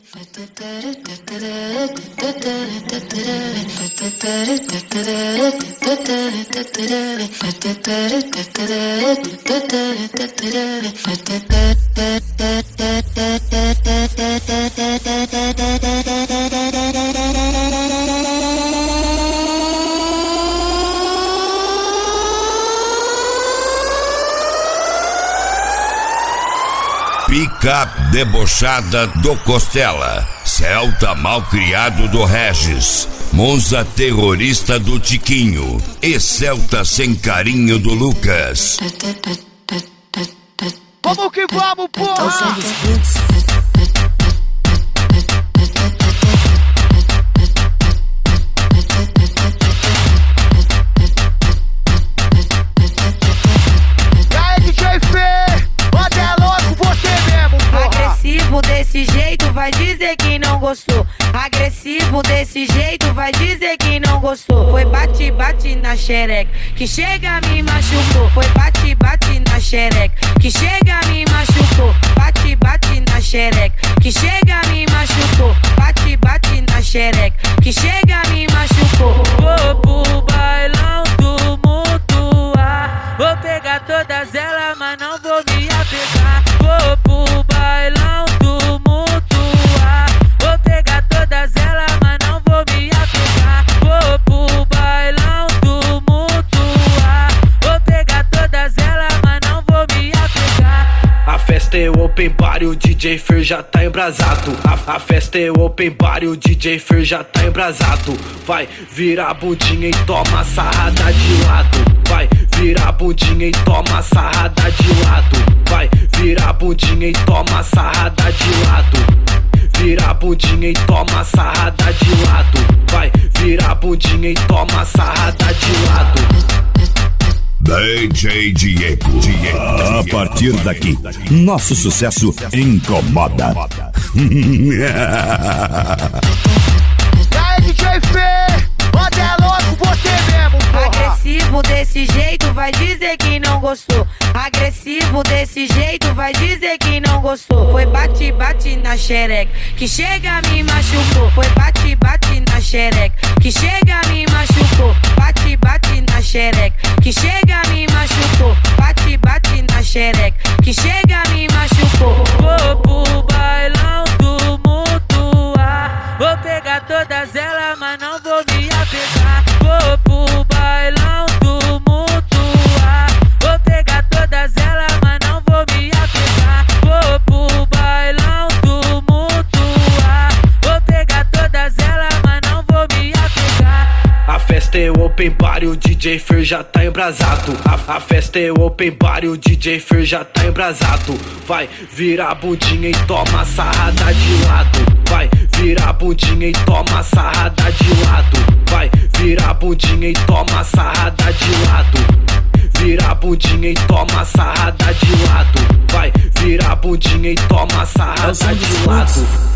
Pica debochada do Costela, Celta malcriado do Regis, Monza terrorista do Tiquinho e Celta sem carinho do Lucas. Vamos que vamos, porra! Agressivo desse jeito vai dizer que não gostou. Agressivo desse jeito vai dizer que não gostou. Foi bate, bate na xereca que chega me machucou. Foi bate, bate na xereca que chega me machucou. Bate, bate na xereca que chega me machucou. Bate, bate na xereca que chega me machucou. Vou pro bailão do Mutuá, vou pegar todas elas, mas não vou me apegar. Vou pro bailão do Mutuá, vou pegar todas elas, mas não vou me apegar. Vou pro bailão do Mutuá, vou pegar todas elas, mas não vou me apegar. A festa é open bar e o DJ Fer já tá embrasado. A festa é open bar e o DJ Fer já tá embrasado. Vai virar a bundinha e toma sarrada de lado. Vai virar a bundinha e toma sarrada de lado. Vai virar a bundinha e toma sarrada de lado. Vira a bundinha e toma sarrada de lado. Vai virar a bundinha e toma sarrada de lado. DJ Diego. A partir daqui, nosso sucesso incomoda. E aí, DJ Fê, bota é louco você mesmo, porra. Agressivo desse jeito vai dizer que não gostou. Agressivo desse jeito vai dizer que não gostou. Foi bate, bate na xereca que chega me machucou. Foi bate, bate na xereca que chega me machucou. Bate, bate na xereca que chega me machucou. Bate, bate na xereca que chega me machucou. Vou pro bailão do Mutuá, vou pegar todas elas, mas não vou me apegar. Vou pro bailão do Mutuá, vou pegar todas elas, mas não vou me apegar. Vou pro bailão do Mutuá, vou pegar todas elas, mas não vou me apegar. A festa é open bar e o DJ Fer já tá embrasado. A festa é open bar e o DJ Fer já tá embrasado. Vai virar a bundinha e toma sarrada de lado. Vai virar a bundinha e toma sarrada de lado. Vai virar a bundinha e toma sarrada de lado. Vira a bundinha e toma sarrada de lado. Vai virar a bundinha e toma sarrada de lado.